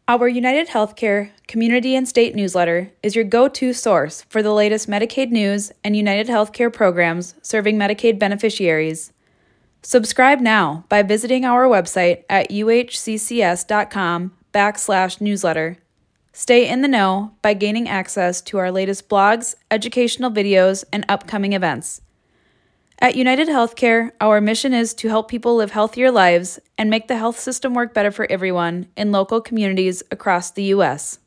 Our United Healthcare community and state newsletter is your go-to source for the latest Medicaid news and United Healthcare programs serving Medicaid beneficiaries. Subscribe now by visiting our website at uhccs.com/newsletter. Stay in the know by gaining access to our latest blogs, educational videos, and upcoming events. At United Healthcare, our mission is to help people live healthier lives and make the health system work better for everyone in local communities across the U.S.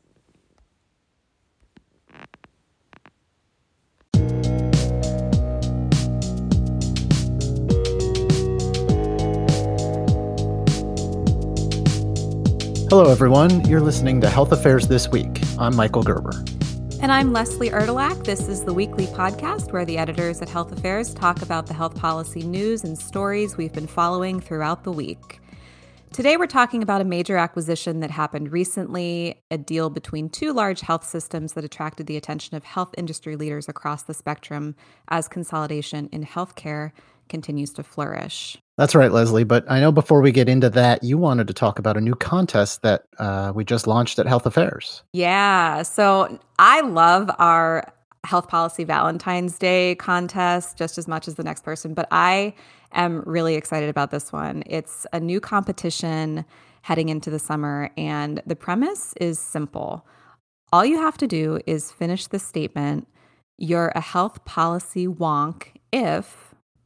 Hello, everyone. You're listening to Health Affairs This Week. I'm Michael Gerber. And I'm Leslie Erdelak. This is the weekly podcast where the editors at Health Affairs talk about the health policy news and stories we've been following throughout the week. Today, we're talking about a major acquisition that happened recently, a deal between two large health systems that attracted the attention of health industry leaders across the spectrum as consolidation in healthcare continues to flourish. That's right, Leslie. But I know before we get into that, you wanted to talk about a new contest that we just launched at Health Affairs. Yeah. So I love our Health Policy Valentine's Day contest just as much as the next person, but I am really excited about this one. It's a new competition heading into the summer, and the premise is simple. All you have to do is finish the statement, "You're a health policy wonk if..."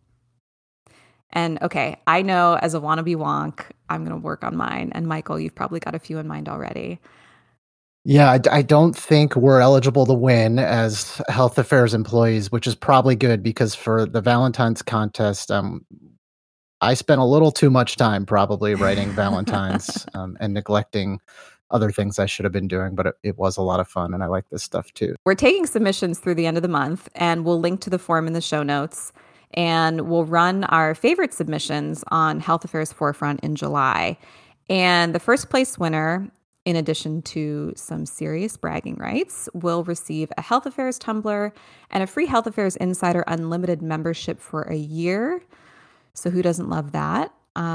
And okay, I know as a wannabe wonk, I'm going to work on mine. And Michael, you've probably got a few in mind already. Yeah, I don't think we're eligible to win as Health Affairs employees, which is probably good because for the Valentine's contest, I spent a little too much time probably writing Valentine's and neglecting other things I should have been doing, but it was a lot of fun and I like this stuff too. We're taking submissions through the end of the month and we'll link to the form in the show notes. And we'll run our favorite submissions on Health Affairs Forefront in July. And the first place winner, in addition to some serious bragging rights, will receive a Health Affairs tumbler and a free Health Affairs Insider Unlimited membership for a year. So who doesn't love that?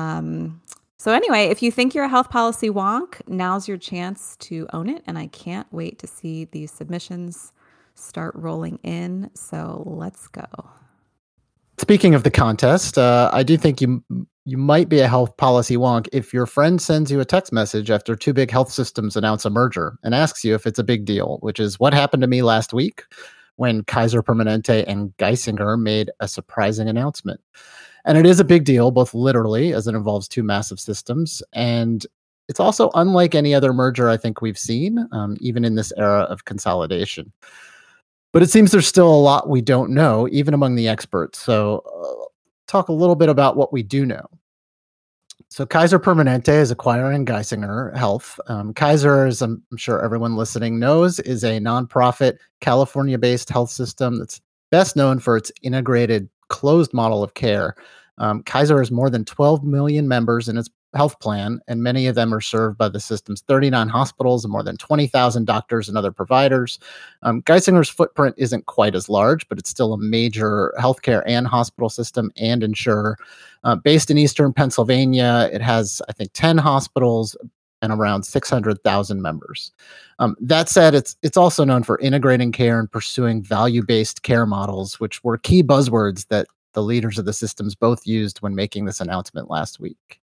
So anyway, if you think you're a health policy wonk, now's your chance to own it. And I can't wait to see these submissions start rolling in. So let's go. Speaking of the contest, I do think you might be a health policy wonk if your friend sends you a text message after two big health systems announce a merger and asks you if it's a big deal, which is what happened to me last week when Kaiser Permanente and Geisinger made a surprising announcement. And it is a big deal, both literally, as it involves two massive systems, and it's also unlike any other merger I think we've seen, even in this era of consolidation. But it seems there's still a lot we don't know, even among the experts. So talk a little bit about what we do know. So Kaiser Permanente is acquiring Geisinger Health. Kaiser, as I'm sure everyone listening knows, is a nonprofit California-based health system that's best known for its integrated closed model of care. Kaiser has more than 12 million members in its health plan, and many of them are served by the system's 39 hospitals and more than 20,000 doctors and other providers. Geisinger's footprint isn't quite as large, but it's still a major healthcare and hospital system and insurer. Based in eastern Pennsylvania, it has, I think, 10 hospitals and around 600,000 members. That said, it's also known for integrating care and pursuing value-based care models, which were key buzzwords that the leaders of the systems both used when making this announcement last week.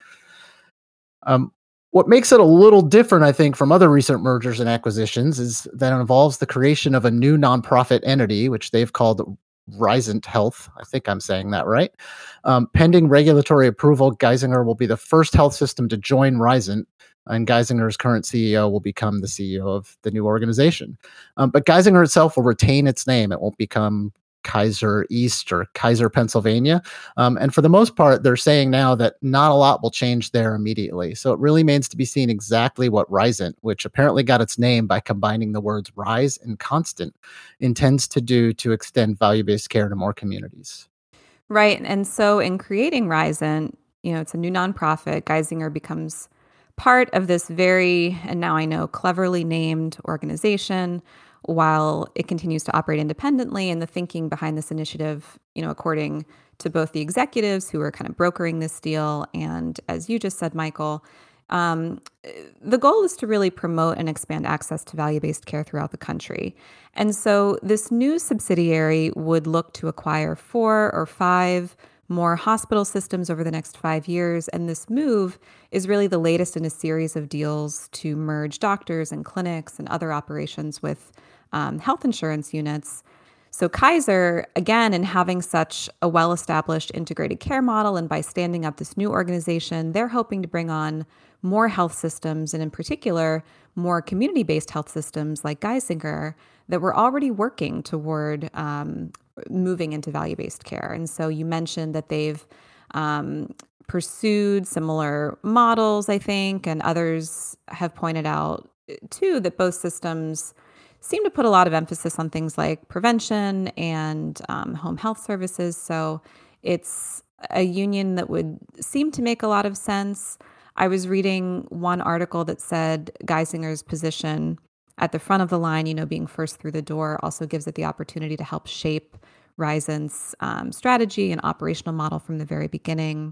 What makes it a little different, I think, from other recent mergers and acquisitions is that it involves the creation of a new nonprofit entity, which they've called Risant Health. I think I'm saying that right. Pending regulatory approval, Geisinger will be the first health system to join Risant, and Geisinger's current CEO will become the CEO of the new organization. But Geisinger itself will retain its name. It won't become Kaiser East or Kaiser Pennsylvania. And for the most part, they're saying now that not a lot will change there immediately. So it really remains to be seen exactly what Risant, which apparently got its name by combining the words rise and constant, intends to do to extend value-based care to more communities. Right. And so in creating Risant, it's a new nonprofit. Geisinger becomes part of this very, and now I know, cleverly named organization, while it continues to operate independently. And the thinking behind this initiative, according to both the executives who are kind of brokering this deal and, as you just said, Michael, Um, the goal is to really promote and expand access to value-based care throughout the country. And so this new subsidiary would look to acquire 4 or 5 more hospital systems over the next 5 years. And this move is really the latest in a series of deals to merge doctors and clinics and other operations with health insurance units. So Kaiser, again, in having such a well-established integrated care model and by standing up this new organization, they're hoping to bring on more health systems, and in particular, more community-based health systems like Geisinger that were already working toward moving into value-based care. And so you mentioned that they've pursued similar models, I think, and others have pointed out, too, that both systems seem to put a lot of emphasis on things like prevention and home health services. So it's a union that would seem to make a lot of sense. I was reading one article that said Geisinger's position at the front of the line, being first through the door, also gives it the opportunity to help shape Risant's strategy and operational model from the very beginning.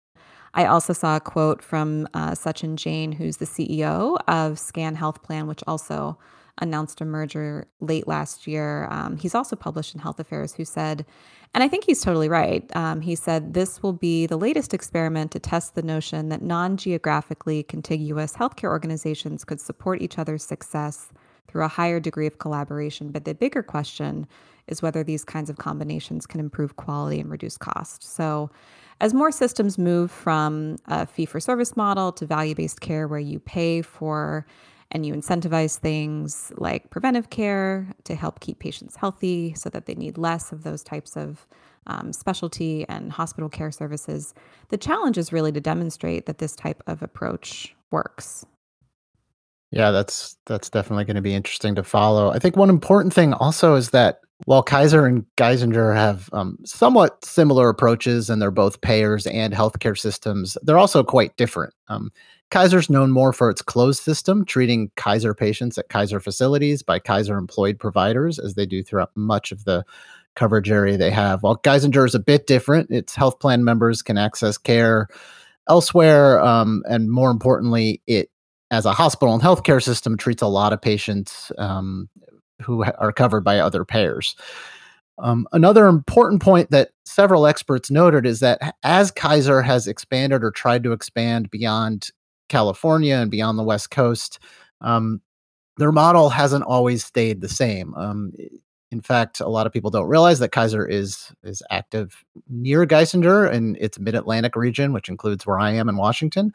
I also saw a quote from Sachin Jain, who's the CEO of Scan Health Plan, which also announced a merger late last year. He's also published in Health Affairs, who said, and I think he's totally right, he said, this will be the latest experiment to test the notion that non-geographically contiguous healthcare organizations could support each other's success through a higher degree of collaboration. But the bigger question is whether these kinds of combinations can improve quality and reduce cost. So as more systems move from a fee-for-service model to value-based care where you pay for and you incentivize things like preventive care to help keep patients healthy so that they need less of those types of specialty and hospital care services, the challenge is really to demonstrate that this type of approach works. Yeah, that's definitely going to be interesting to follow. I think one important thing also is that while Kaiser and Geisinger have somewhat similar approaches and they're both payers and healthcare systems, they're also quite different. Kaiser's known more for its closed system, treating Kaiser patients at Kaiser facilities by Kaiser-employed providers, as they do throughout much of the coverage area they have. While Geisinger is a bit different, its health plan members can access care elsewhere, and more importantly, it, as a hospital and healthcare system, treats a lot of patients who are covered by other payers. Another important point that several experts noted is that as Kaiser has expanded or tried to expand beyond California and beyond the West Coast, their model hasn't always stayed the same. In fact, a lot of people don't realize that Kaiser is active near Geisinger in its Mid-Atlantic region, which includes where I am in Washington.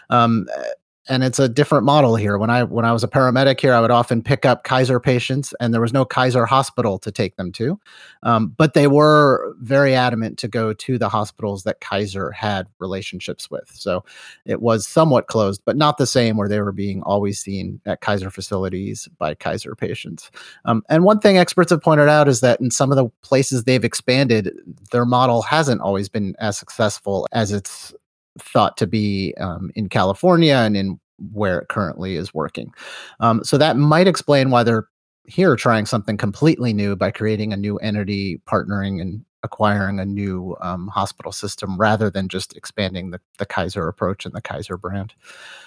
And it's a different model here. When I was a paramedic here, I would often pick up Kaiser patients, and there was no Kaiser hospital to take them to. But they were very adamant to go to the hospitals that Kaiser had relationships with. So it was somewhat closed, but not the same where they were being always seen at Kaiser facilities by Kaiser patients. And one thing experts have pointed out is that in some of the places they've expanded, their model hasn't always been as successful as it's thought to be in California and in where it currently is working. So that might explain why they're here trying something completely new by creating a new entity, partnering and acquiring a new hospital system rather than just expanding the Kaiser approach and the Kaiser brand.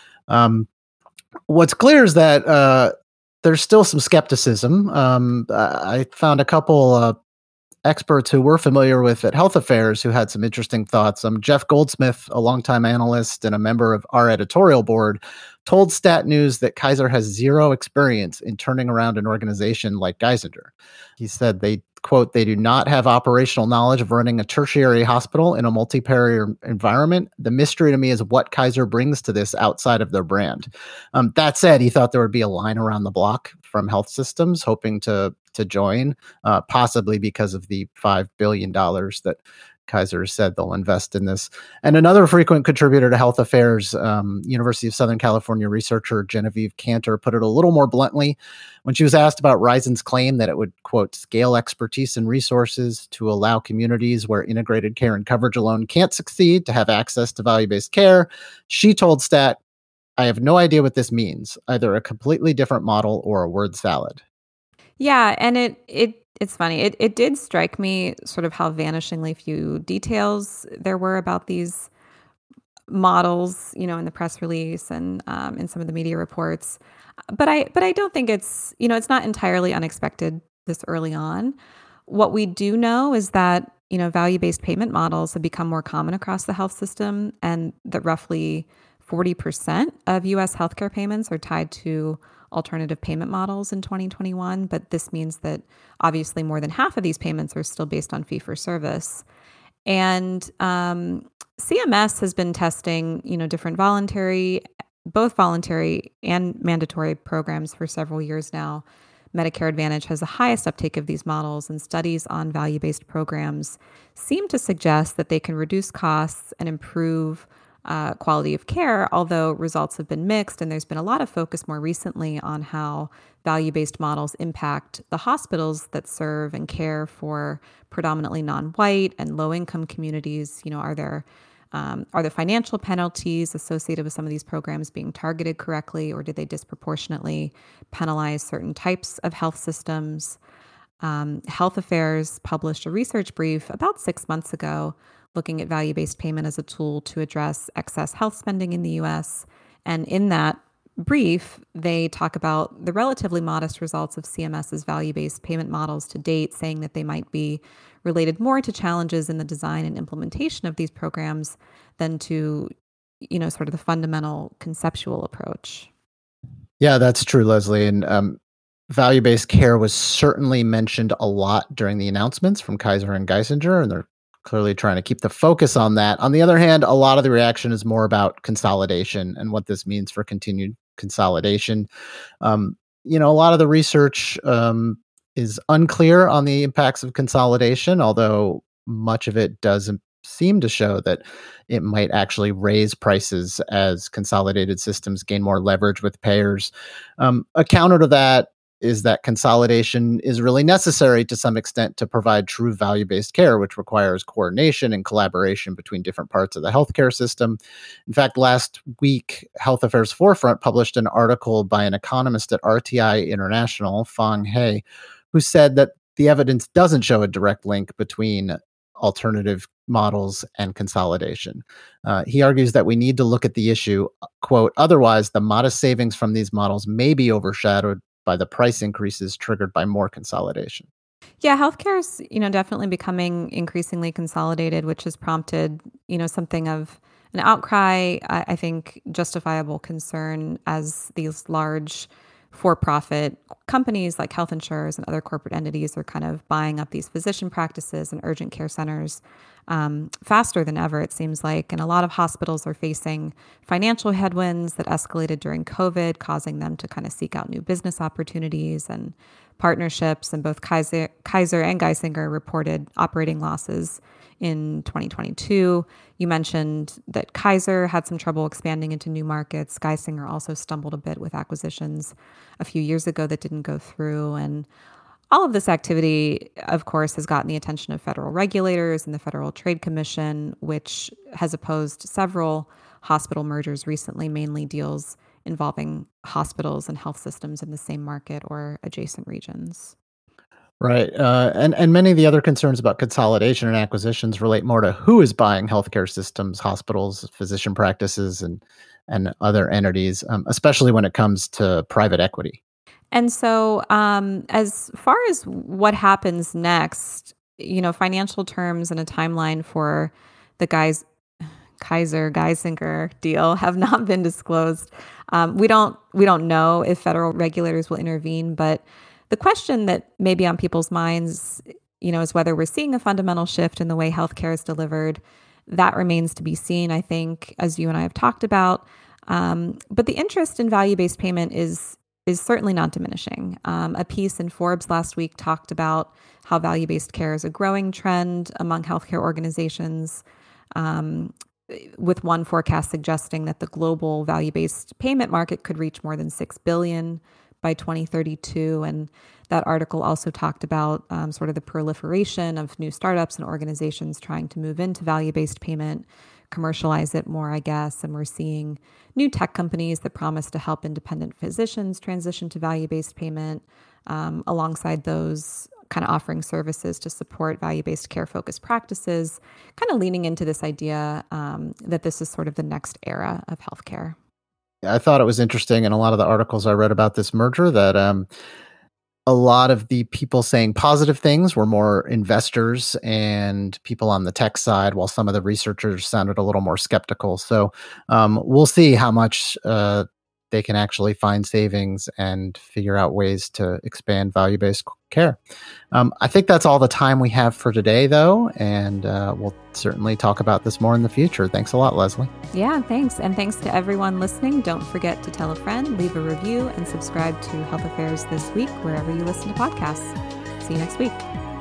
What's clear is that there's still some skepticism. I found a couple experts who we're familiar with at Health Affairs who had some interesting thoughts. Jeff Goldsmith, a longtime analyst and a member of our editorial board, told Stat News that Kaiser has zero experience in turning around an organization like Geisinger. He said they, quote, they do not have operational knowledge of running a tertiary hospital in a multi-payer environment. The mystery to me is what Kaiser brings to this outside of their brand. That said, he thought there would be a line around the block from health systems hoping to join, possibly because of the $5 billion that Kaiser said they'll invest in this. And another frequent contributor to Health Affairs, University of Southern California researcher Genevieve Cantor, put it a little more bluntly when she was asked about Risant's claim that it would, quote, scale expertise and resources to allow communities where integrated care and coverage alone can't succeed to have access to value-based care. She told Stat, I have no idea what this means, either a completely different model or a word salad. Yeah, and it's funny. It did strike me sort of how vanishingly few details there were about these models, in the press release and in some of the media reports. But I don't think it's, it's not entirely unexpected this early on. What we do know is that, value-based payment models have become more common across the health system, and that roughly 40% of U.S. healthcare payments are tied to alternative payment models in 2021. But this means that obviously more than half of these payments are still based on fee-for-service. And CMS has been testing, different both voluntary and mandatory programs for several years now. Medicare Advantage has the highest uptake of these models, and studies on value-based programs seem to suggest that they can reduce costs and improve quality of care, although results have been mixed. And there's been a lot of focus more recently on how value-based models impact the hospitals that serve and care for predominantly non-white and low-income communities. Are there financial penalties associated with some of these programs being targeted correctly, or did they disproportionately penalize certain types of health systems? Health Affairs published a research brief about 6 months ago looking at value-based payment as a tool to address excess health spending in the U.S. And in that brief, they talk about the relatively modest results of CMS's value-based payment models to date, saying that they might be related more to challenges in the design and implementation of these programs than to, sort of the fundamental conceptual approach. Yeah, that's true, Leslie. And value-based care was certainly mentioned a lot during the announcements from Kaiser and Geisinger, and they're clearly trying to keep the focus on that. On the other hand, a lot of the reaction is more about consolidation and what this means for continued consolidation. A lot of the research is unclear on the impacts of consolidation, although much of it doesn't seem to show that it might actually raise prices as consolidated systems gain more leverage with payers. A counter to that is that consolidation is really necessary to some extent to provide true value-based care, which requires coordination and collaboration between different parts of the healthcare system. In fact, last week, Health Affairs Forefront published an article by an economist at RTI International, Fang He, who said that the evidence doesn't show a direct link between alternative models and consolidation. He argues that we need to look at the issue, quote, otherwise the modest savings from these models may be overshadowed by the price increases triggered by more consolidation. Yeah, healthcare is, definitely becoming increasingly consolidated, which has prompted, something of an outcry, I think justifiable concern as these large for-profit companies like health insurers and other corporate entities are kind of buying up these physician practices and urgent care centers faster than ever, it seems like. And a lot of hospitals are facing financial headwinds that escalated during COVID, causing them to kind of seek out new business opportunities and partnerships. And both Kaiser and Geisinger reported operating losses in 2022. You mentioned that Kaiser had some trouble expanding into new markets. Geisinger also stumbled a bit with acquisitions a few years ago that didn't go through. And all of this activity, of course, has gotten the attention of federal regulators and the Federal Trade Commission, which has opposed several hospital mergers recently, mainly deals involving hospitals and health systems in the same market or adjacent regions. Right. And many of the other concerns about consolidation and acquisitions relate more to who is buying healthcare systems, hospitals, physician practices, and other entities, especially when it comes to private equity. And so as far as what happens next, financial terms and a timeline for the Kaiser-Geisinger deal have not been disclosed. We don't know if federal regulators will intervene, but the question that may be on people's minds, is whether we're seeing a fundamental shift in the way healthcare is delivered. That remains to be seen, I think, as you and I have talked about. But the interest in value-based payment is certainly not diminishing. A piece in Forbes last week talked about how value-based care is a growing trend among healthcare organizations, with one forecast suggesting that the global value-based payment market could reach more than $6 billion by 2032. And that article also talked about sort of the proliferation of new startups and organizations trying to move into value-based payment, commercialize it more, I guess. And we're seeing new tech companies that promise to help independent physicians transition to value-based payment. Alongside those, kind of offering services to support value-based care-focused practices, kind of leaning into this idea that this is sort of the next era of healthcare. I thought it was interesting in a lot of the articles I read about this merger that a lot of the people saying positive things were more investors and people on the tech side, while some of the researchers sounded a little more skeptical. So we'll see how much they can actually find savings and figure out ways to expand value-based care. I think that's all the time we have for today, though, and we'll certainly talk about this more in the future. Thanks a lot, Leslie. Yeah, thanks. And thanks to everyone listening. Don't forget to tell a friend, leave a review, and subscribe to Health Affairs This Week wherever you listen to podcasts. See you next week.